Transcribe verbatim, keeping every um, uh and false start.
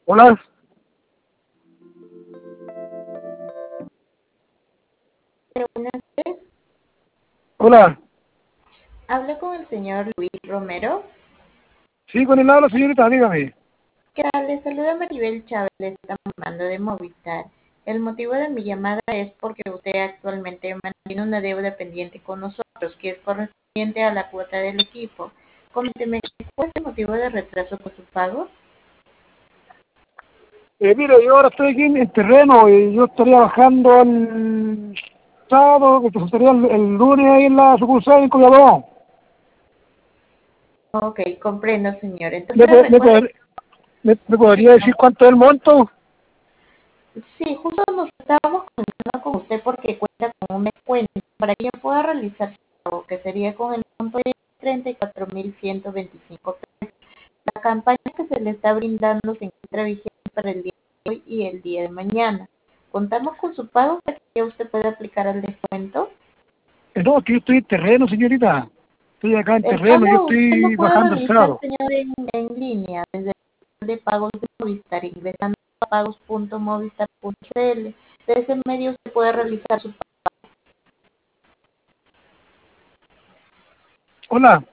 Hola. Buenas tardes. Hola. Hablo con el señor Luis Romero. Sí, con el habla, señorita, dígame. ¿Qué tal? Le saluda Maribel Chávez, le estamos llamando de Movistar. El motivo de mi llamada es porque usted actualmente mantiene una deuda pendiente con nosotros, que es correspondiente a la cuota del equipo. Coménteme, ¿cuál es el motivo de retraso por su pago? Eh, mire, yo ahora estoy aquí en el terreno y yo estaría bajando el sábado, que estaría el, el lunes ahí en la sucursal en Coyabao. Ok, comprendo, señor. ¿Me, Entonces po- me, recuerde, poder- me, me podría decir dígame. cuánto es el monto? Sí, justo nos estábamos comunicando con usted porque cuenta con un descuento para que pueda realizar su pago, que sería con el monto de treinta y cuatro mil ciento veinticinco pesos. La campaña que se le está brindando se encuentra vigente para el día de hoy y el día de mañana. Contamos con su pago para que ya usted pueda aplicar el descuento. Eh, no, que yo estoy en terreno, señorita. Estoy acá en El terreno, yo pago usted lo estoy puede bajando el realizar, sábado. señor, en, en línea, desde el de pagos de Movistar, ingresando a pagos punto movistar punto cl. De ese medio usted puede realizar su pago. Hola.